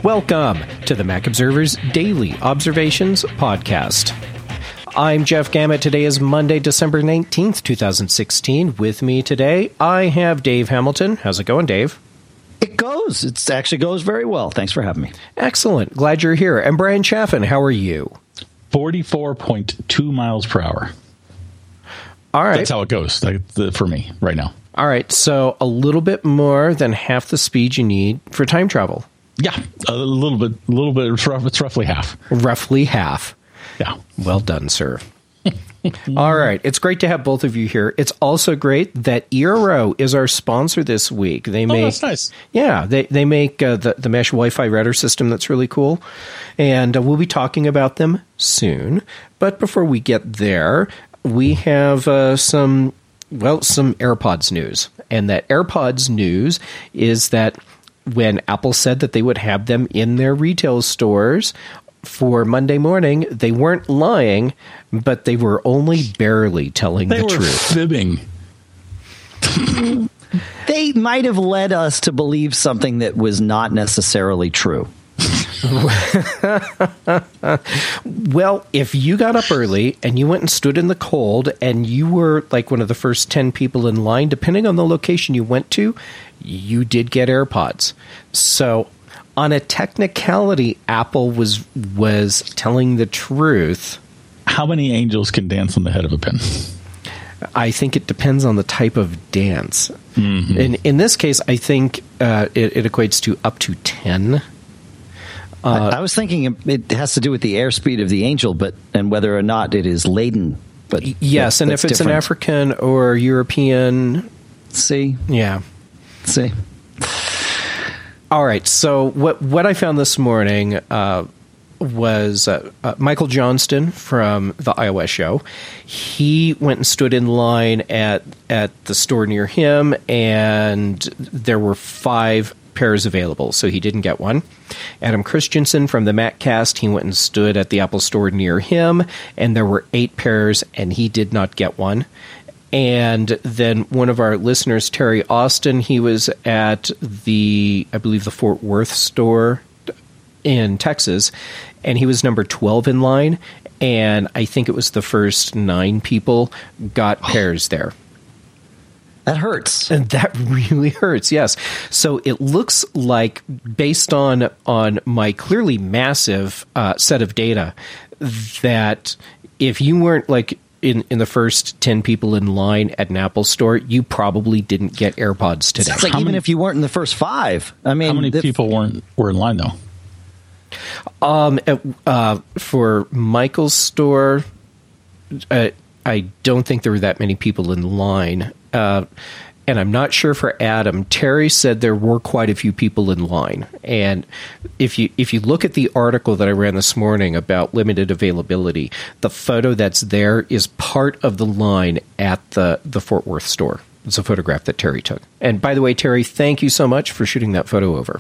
Welcome to the Mac Observer's Daily Observations Podcast. I'm Jeff Gamet. Today is Monday, December 19th, 2016. With me today, I have Dave Hamilton. How's it going, Dave? It goes. It actually goes very well. Thanks for having me. Excellent. Glad you're here. And Brian Chaffin, how are you? 44.2 miles per hour. All right. That's how it goes for me right now. All right. So a little bit more than half the speed you need for time travel. Yeah, a little bit. It's roughly half. Roughly half. Yeah. Well done, sir. All right. It's great to have both of you here. It's also great that Eero is our sponsor this week. That's nice. Yeah, they make the mesh Wi-Fi router system that's really cool. And we'll be talking about them soon. But before we get there, we have some AirPods news. And that AirPods news is that when Apple said that they would have them in their retail stores for Monday morning, they weren't lying, but they were only barely telling the truth. Fibbing. They might have led us to believe something that was not necessarily true. Well, if you got up early and you went and stood in the cold and you were like one of the first 10 people in line, depending on the location you went to, you did get AirPods. So on a technicality, Apple was telling the truth. How many angels can dance on the head of a pin? I think it depends on the type of dance. Mm-hmm. In this case, I think it equates to up to 10. I was thinking it has to do with the airspeed of the angel, and whether or not it is laden. But yes, and if it's different. An African or European, see. All right. So what I found this morning was Michael Johnston from the iOS show. He went and stood in line at the store near him, and there were 5 pairs available, so he didn't get one. Adam Christensen from the MacCast, he went and stood at the Apple store near him, and there were 8 pairs, and he did not get one. And then one of our listeners, Terry Austin, he was at I believe the Fort Worth store in Texas, and he was number 12 in line, and I think it was the first 9 people got pairs there. That hurts. And that really hurts, yes. So it looks like, based on my clearly massive set of data, that if you weren't like in the first 10 people in line at an Apple store, you probably didn't get AirPods today. It's like if you weren't in the first 5. I mean, how many people were in line, though? For Michael's store, I don't think there were that many people in line. And I'm not sure for Adam. Terry said there were quite a few people in line. And if you look at the article that I ran this morning about limited availability, the photo that's there is part of the line at the Fort Worth store. It's a photograph that Terry took. And by the way, Terry, thank you so much for shooting that photo over.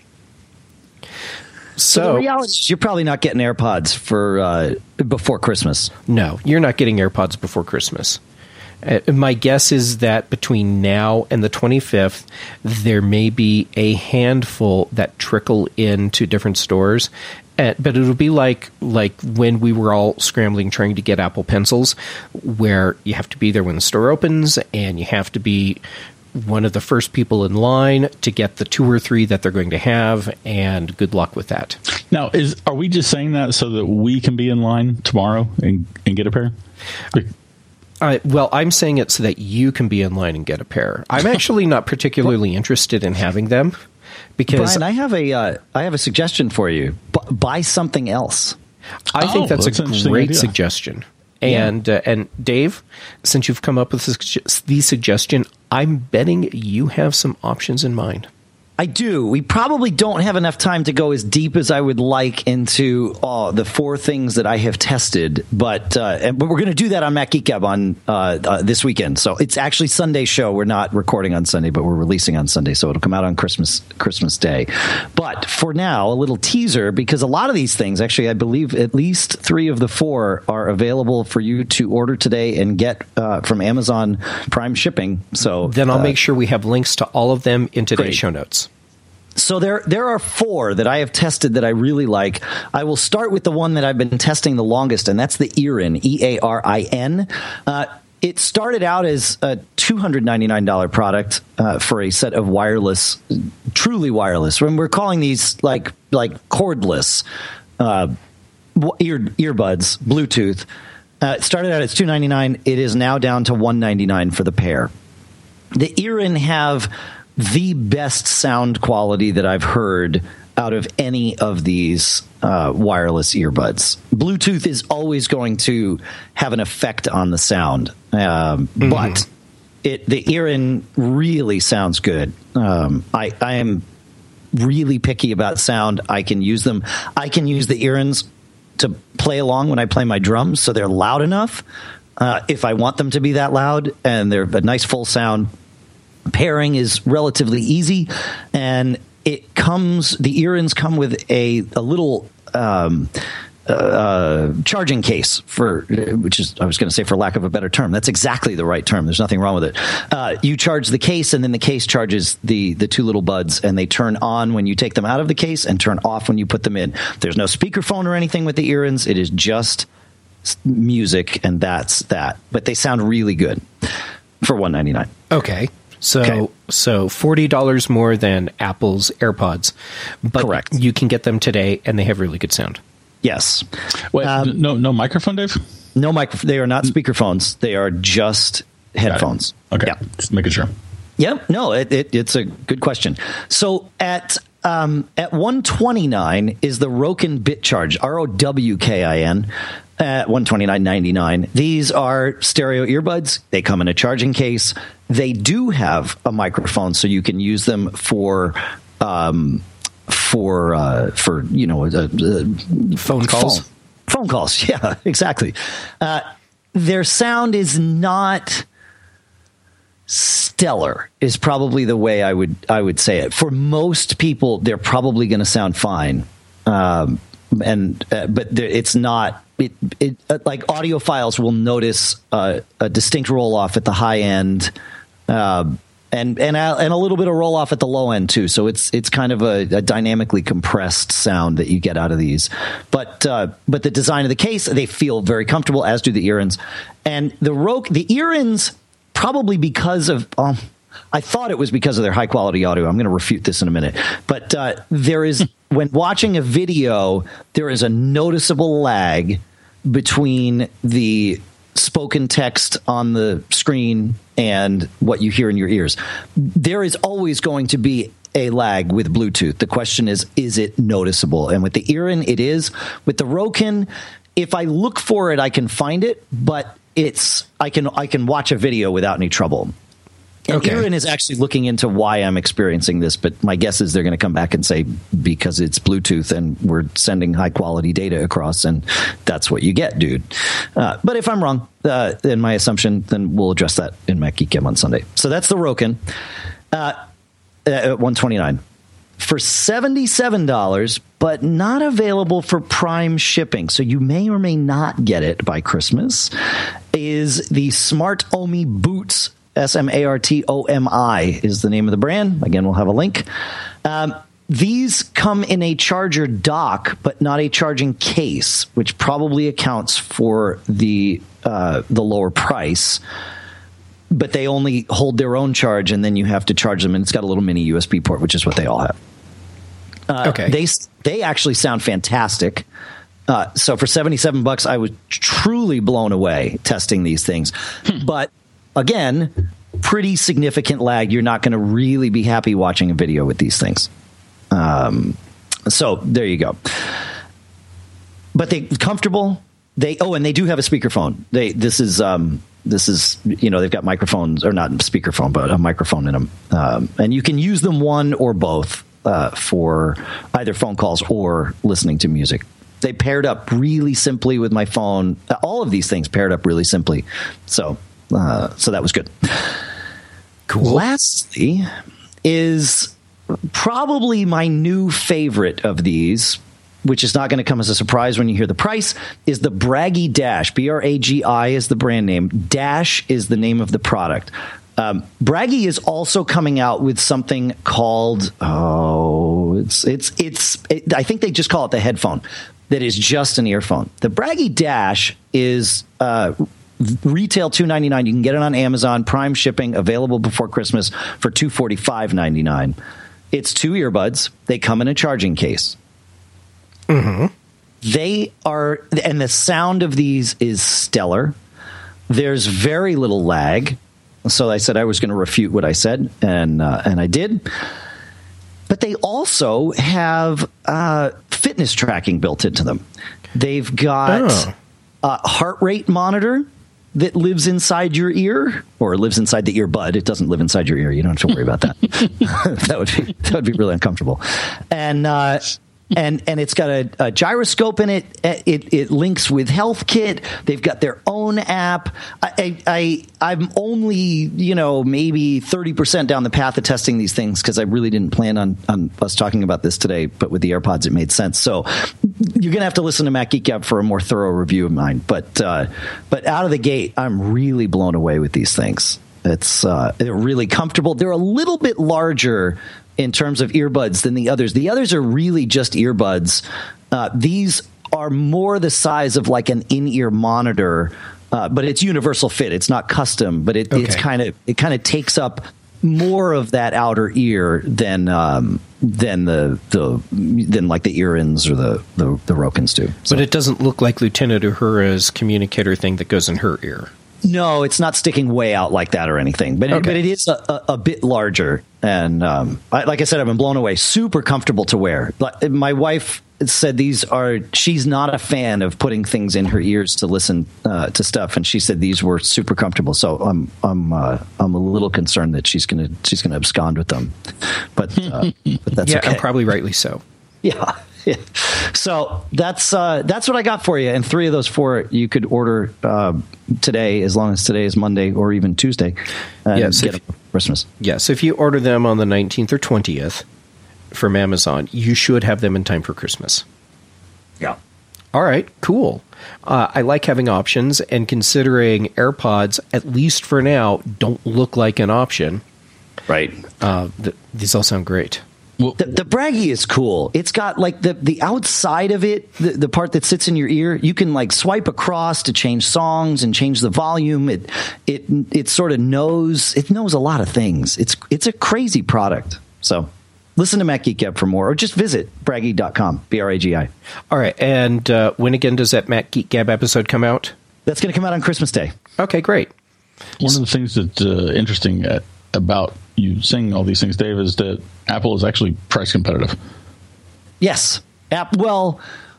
So the reality is you're probably not getting AirPods for before Christmas. No, you're not getting AirPods before Christmas. My guess is that between now and the 25th, there may be a handful that trickle into different stores. But it'll be like when we were all scrambling trying to get Apple Pencils, where you have to be there when the store opens, and you have to be one of the first people in line to get the 2 or 3 that they're going to have, and good luck with that. Now, are we just saying that so that we can be in line tomorrow and get a pair? Well, I'm saying it so that you can be in line and get a pair. I'm actually not particularly interested in having them because Brian, I have a suggestion for you. Buy something else. I think that's a great suggestion. And and Dave, since you've come up with the suggestion, I'm betting you have some options in mind. I do. We probably don't have enough time to go as deep as I would like into the 4 things that I have tested, but we're going to do that on Mac Geek Gab on this weekend. So it's actually Sunday's show. We're not recording on Sunday, but we're releasing on Sunday, so it'll come out on Christmas Day. But for now, a little teaser, because a lot of these things, actually, I believe at least 3 of the 4 are available for you to order today and get from Amazon Prime shipping. So then I'll make sure we have links to all of them in today's show notes. So there are 4 that I have tested that I really like. I will start with the one that I've been testing the longest, and that's the Earin, EARIN. It started out as a $299 product for a set of wireless, truly wireless. When we're calling these like cordless earbuds, Bluetooth. It started out as $299. It is now down to $199 for the pair. The Earin have the best sound quality that I've heard out of any of these wireless earbuds. Bluetooth is always going to have an effect on the sound, but the Earin really sounds good. I am really picky about sound. I can use them. I can use the Earins to play along when I play my drums, so they're loud enough if I want them to be that loud, and they're a nice full sound. Pairing is relatively easy, and the Earins come with a little charging case which is, I was going to say for lack of a better term. That's exactly the right term. There's nothing wrong with it. You charge the case, and then the case charges the 2 little buds, and they turn on when you take them out of the case and turn off when you put them in. There's no speakerphone or anything with the Earins. It is just music, and that's that. But they sound really good for $199. Okay. So $40 more than Apple's AirPods, but correct. You can get them today, and they have really good sound. Yes. Wait, no microphone, Dave? No microphone. They are not speakerphones. They are just headphones. Okay, yeah. Just making sure. Yep. No, it's a good question. So at $129 is the Rokin BitCharge, ROWKIN. At $129.99. These are stereo earbuds. They come in a charging case. They do have a microphone, so you can use them for phone calls. Phone calls. Yeah, exactly. Their sound is not stellar. Is probably the way I would say it. For most people, they're probably going to sound fine. But it's not. It like audiophiles will notice a distinct roll off at the high end, and a little bit of roll off at the low end too. So it's kind of a dynamically compressed sound that you get out of these. But the design of the case, they feel very comfortable, as do the Earins, and the Earins probably because of. I thought it was because of their high quality audio. I'm going to refute this in a minute, but there is. When watching a video, there is a noticeable lag between the spoken text on the screen and what you hear in your ears. There is always going to be a lag with Bluetooth. The question is it noticeable? And with the Earin, it is. With the Rokin, if I look for it, I can find it, but I can watch a video without any trouble. And Earin is actually looking into why I'm experiencing this, but my guess is they're going to come back and say because it's Bluetooth and we're sending high quality data across, and that's what you get, dude. But if I'm wrong in my assumption, then we'll address that in Mac Geek Gab on Sunday. So that's the Rokin at $129 for $77, but not available for Prime shipping. So you may or may not get it by Christmas. Is the Smart Omi Boots. SMARTOMI is the name of the brand. Again, we'll have a link. These come in a charger dock, but not a charging case, which probably accounts for the lower price. But they only hold their own charge, and then you have to charge them. And it's got a little mini USB port, which is what they all have. They actually sound fantastic. So for $77, I was truly blown away testing these things. But again, pretty significant lag. You're not going to really be happy watching a video with these things. So there you go. But they're comfortable. And they do have a speakerphone. This is they've got microphones, or not speakerphone, but a microphone in them. And you can use them one or both for either phone calls or listening to music. They paired up really simply with my phone. All of these things paired up really simply. So that was good. Cool. Lastly is probably my new favorite of these, which is not going to come as a surprise when you hear the price, is the Bragi Dash. BRAGI is the brand name. Dash is the name of the product. Bragi is also coming out with something called, So I think they just call it the headphone. That is just an earphone. The Bragi Dash is retail $299. You can get it on Amazon, Prime shipping, available before Christmas for $245.99. It's 2 earbuds. They come in a charging case. Mm-hmm. They are, and the sound of these is stellar. There's very little lag. So I said I was going to refute what I said, and I did. But they also have fitness tracking built into them. They've got a heart rate monitor that lives inside your ear, or lives inside the earbud. It doesn't live inside your ear. You don't have to worry about that. that would be really uncomfortable. And it's got a gyroscope in it. It links with HealthKit. They've got their own app. I'm only, maybe 30% down the path of testing these things because I really didn't plan on us talking about this today. But with the AirPods, it made sense. So you're going to have to listen to Mac Geek Gab for a more thorough review of mine. But out of the gate, I'm really blown away with these things. They're really comfortable. They're a little bit larger in terms of earbuds than the others. The others are really just earbuds. These are more the size of like an in-ear monitor, but it's universal fit. It's not custom, but it kind of takes up more of that outer ear than like the ear-ins or the Rokins do. So. But it doesn't look like Lieutenant Uhura's communicator thing that goes in her ear. No, it's not sticking way out like that or anything, but it is a bit larger. And like I said, I've been blown away. Super comfortable to wear. My wife said she's not a fan of putting things in her ears to listen to stuff, and she said these were super comfortable. So I'm a little concerned that she's gonna abscond with them, but that's okay. And probably rightly so. Yeah. Yeah. So that's what I got for you, and 3 of those 4 you could order today, as long as today is Monday or even Tuesday, and get them for Christmas. Yes, if you order them on the 19th or 20th from Amazon, you should have them in time for Christmas. Yeah. All right, cool. I like having options, and considering AirPods, at least for now, don't look like an option. Right. These all sound great. The Bragi is cool. It's got like the outside of it, the part that sits in your ear. You can like swipe across to change songs and change the volume. It sort of knows a lot of things. It's a crazy product. So listen to Mac Geek Gab for more, or just visit bragi.com, BRAGI. All right, and when again does that Mac Geek Gab episode come out? That's going to come out on Christmas Day. Okay, great. One of the things that's interesting about you saying all these things, Dave, is that Apple is actually price competitive. Yes. Well,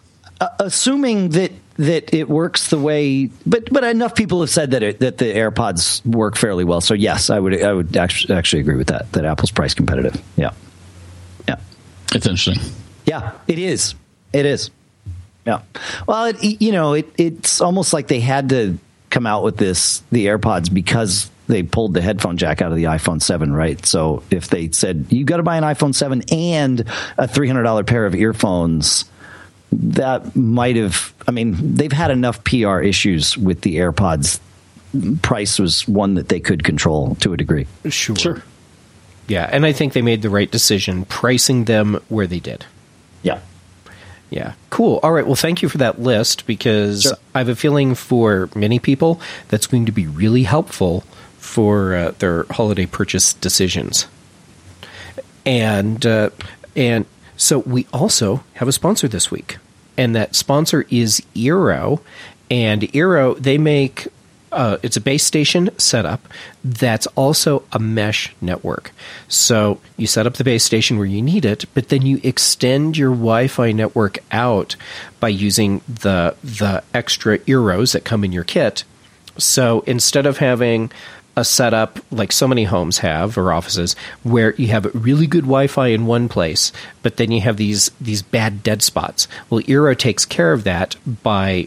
assuming that it works the way, but enough people have said that the AirPods work fairly well. So yes, I would actually agree with that Apple's price competitive. Yeah. Yeah. It's interesting. Yeah, it is. It is. Yeah. Well, it's almost like they had to come out with the AirPods because they pulled the headphone jack out of the iPhone 7, right? So if they said, you got to buy an iPhone 7 and a $300 pair of earphones, that might have, they've had enough PR issues with the AirPods. Price was one that they could control to a degree. Sure. Yeah, and I think they made the right decision pricing them where they did. Yeah. Yeah, cool. All right, well, thank you for that list, because Sure. I have a feeling for many people that's going to be really helpful for their holiday purchase decisions. And so we also have a sponsor this week, and that sponsor is Eero. And Eero, they make it's a base station setup that's also a mesh network. So you set up the base station where you need it, but then you extend your Wi-Fi network out by using the extra Eeros that come in your kit. So instead of having a setup like so many homes have, or offices, where you have really good Wi-Fi in one place, but then you have these bad dead spots. Well, Eero takes care of that by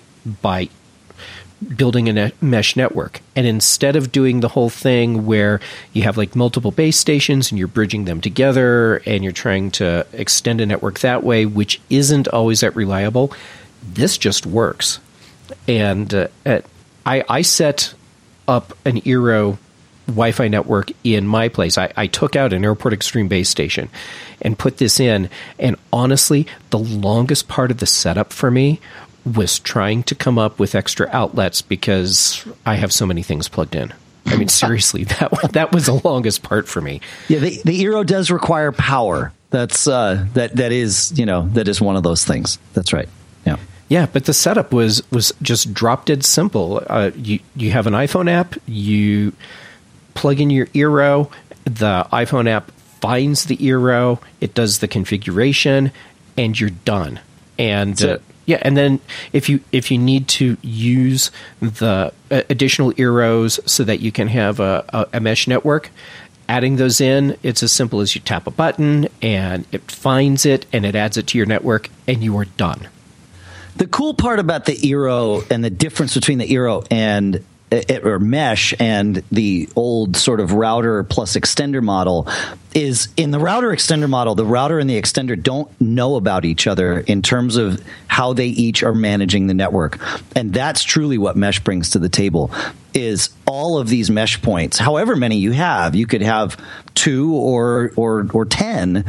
building a mesh network. And instead of doing the whole thing where you have like multiple base stations and you're bridging them together and you're trying to extend a network that way, which isn't always that reliable, this just works. And I set up an Eero Wi-Fi network in my place. I took out an Airport Extreme base station and put this in. And honestly, the longest part of the setup for me was trying to come up with extra outlets because I have so many things plugged in. I mean, seriously, that was the longest part for me. Yeah, the Eero does require power. That's that is one of those things. That's right. Yeah. Yeah, but the setup was just drop dead simple. You have an iPhone app, you plug in your Eero, the iPhone app finds the Eero, it does the configuration, and you're done. And and then if you need to use the additional Eeros so that you can have a mesh network, adding those in, it's as simple as you tap a button and it finds it and it adds it to your network and you are done. The cool part about the Eero and the difference between the Eero and or mesh and the old sort of router plus extender model is in the router extender model, the router and the extender don't know about each other in terms of how they each are managing the network. And that's truly what mesh brings to the table is all of these mesh points, however many you have, you could have 2 or 10,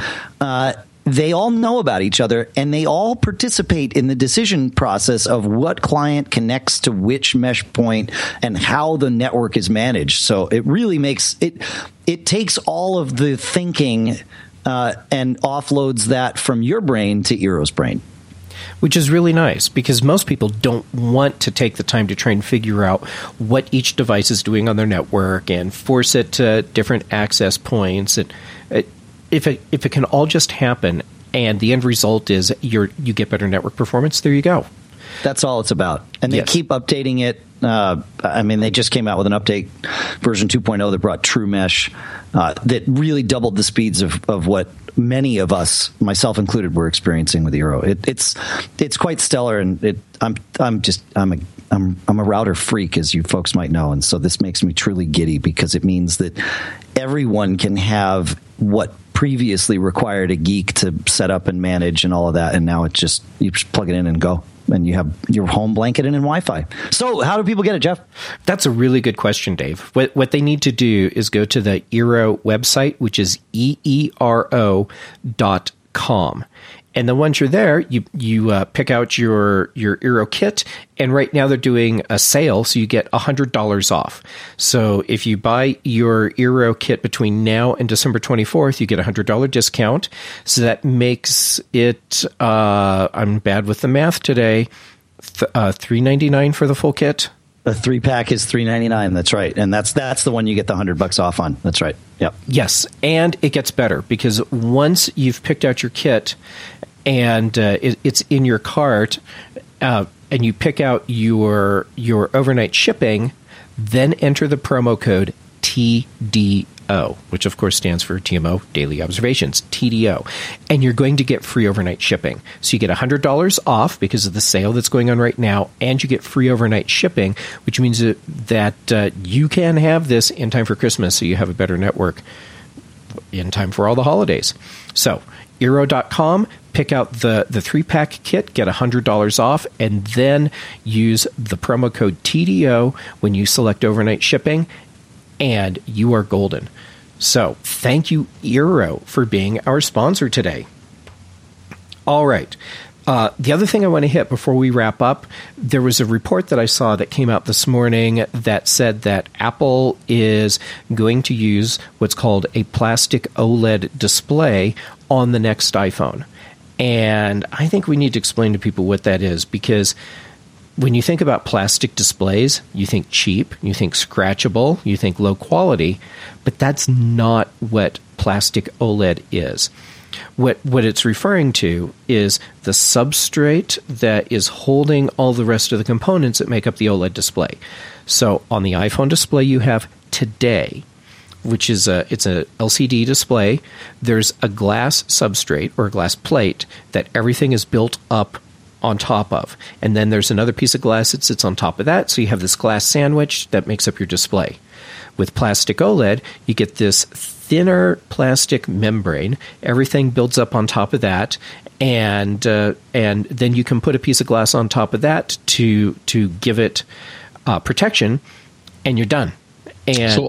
they all know about each other, and they all participate in the decision process of what client connects to which mesh point and how the network is managed. So it really makes it takes all of the thinking and offloads that from your brain to Eero's brain. Which is really nice because most people don't want to take the time to try and figure out what each device is doing on their network and force it to different access points. And if it can all just happen and the end result is you get better network performance, there you go. That's all it's about. And they keep updating it. I mean, they just came out with an update, version 2.0, that brought True Mesh that really doubled the speeds of what many of us, myself included, were experiencing with Eero. It's quite stellar, and I'm a router freak, as you folks might know, and so this makes me truly giddy because it means that everyone can have what previously required a geek to set up and manage and all of that, and now you just plug it in and go. And you have your home blanketed in Wi-Fi. So how do people get it, Jeff? That's a really good question, Dave. What they need to do is go to the Eero website, which is eero.com. And then once you're there, you pick out your Eero kit. And right now they're doing a sale, so you get $100 off. So if you buy your Eero kit between now and December 24th, you get a $100 discount. So that makes it, I'm bad with the math today, $399 for the full kit. A 3-pack is $399. That's right, and that's the one you get the $100 off on. That's right. Yep. Yes, and it gets better because once you've picked out your kit and it's in your cart, and you pick out your overnight shipping, then enter the promo code TDO, which of course stands for TMO, Daily Observations, TDO. And you're going to get free overnight shipping. So you get $100 off because of the sale that's going on right now, and you get free overnight shipping, which means that you can have this in time for Christmas, so you have a better network in time for all the holidays. So Eero.com, pick out the 3-pack kit, get $100 off, and then use the promo code TDO when you select overnight shipping, and you are golden. So thank you, Eero, for being our sponsor today. All right. The other thing I want to hit before we wrap up, there was a report that I saw that came out this morning that said that Apple is going to use what's called a plastic OLED display on the next iPhone. And I think we need to explain to people what that is, because when you think about plastic displays, you think cheap, you think scratchable, you think low quality, but that's not what plastic OLED is. What it's referring to is the substrate that is holding all the rest of the components that make up the OLED display. So on the iPhone display you have today, which is it's a LCD display, there's a glass substrate or a glass plate that everything is built up on top of. And then there's another piece of glass that sits on top of that, so you have this glass sandwich that makes up your display. With plastic OLED, you get this thinner plastic membrane. Everything builds up on top of that, and then you can put a piece of glass on top of that to give it protection, and you're done. And so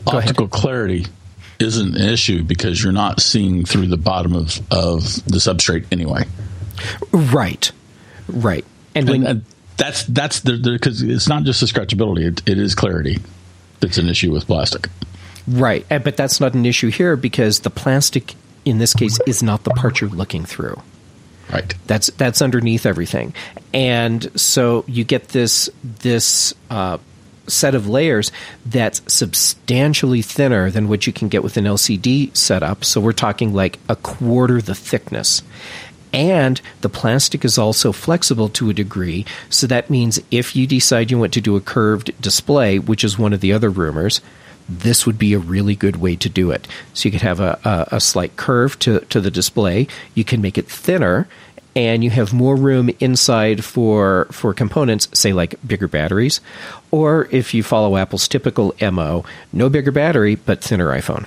optical clarity isn't an issue because you're not seeing through the bottom of the substrate anyway. Right. And that's because it's not just the scratchability; it is clarity that's an issue with plastic. Right, but that's not an issue here because the plastic in this case is not the part you're looking through. Right. That's underneath everything, and so you get this set of layers that's substantially thinner than what you can get with an LCD setup. So we're talking like a quarter the thickness. And the plastic is also flexible to a degree, so that means if you decide you want to do a curved display, which is one of the other rumors, this would be a really good way to do it. So you could have a slight curve to the display. You can make it thinner, and you have more room inside for components, say like bigger batteries, or if you follow Apple's typical MO, no bigger battery, but thinner iPhone.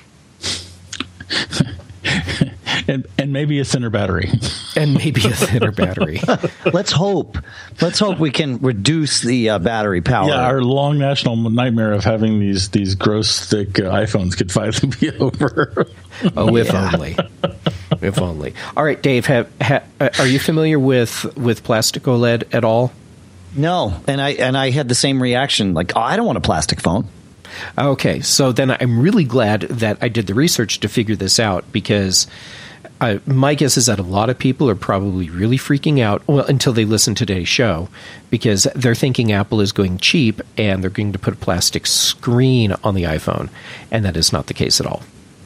And maybe a thinner battery. And maybe a thinner battery. Let's hope we can reduce the battery power. Yeah, our long national nightmare of having these gross thick iPhones could finally be over. Oh, if only. If only. All right, Dave, are you familiar with plastic OLED at all? No, and I had the same reaction. Like, I don't want a plastic phone. Okay, so then I'm really glad that I did the research to figure this out because my guess is that a lot of people are probably really freaking out until they listen to today's show because they're thinking Apple is going cheap and they're going to put a plastic screen on the iPhone, and that is not the case at all.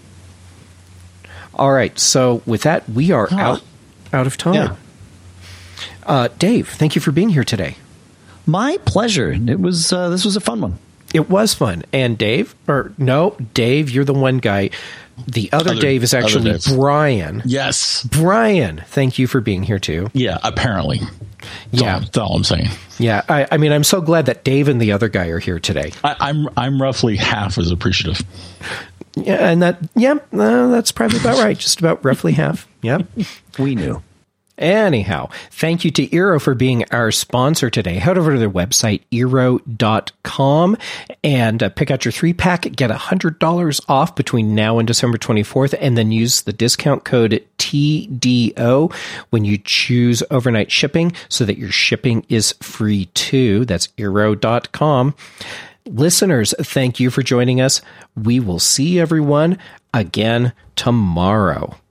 All right, so with that, we are out of time. Yeah. Dave, thank you for being here today. My pleasure. It was this was a fun one. It was fun. And Dave, Dave, you're the one guy. The other Dave is actually Brian. Yes. Brian, thank you for being here too. Yeah, apparently. That's all I'm saying. Yeah, I mean, I'm so glad that Dave and the other guy are here today. I'm roughly half as appreciative. Yeah, and that's probably about right. Just about roughly half. Yep. We knew. Anyhow, thank you to Eero for being our sponsor today. Head over to their website, Eero.com, and pick out your 3-pack. Get $100 off between now and December 24th, and then use the discount code TDO when you choose overnight shipping so that your shipping is free too. That's Eero.com. Listeners, thank you for joining us. We will see everyone again tomorrow.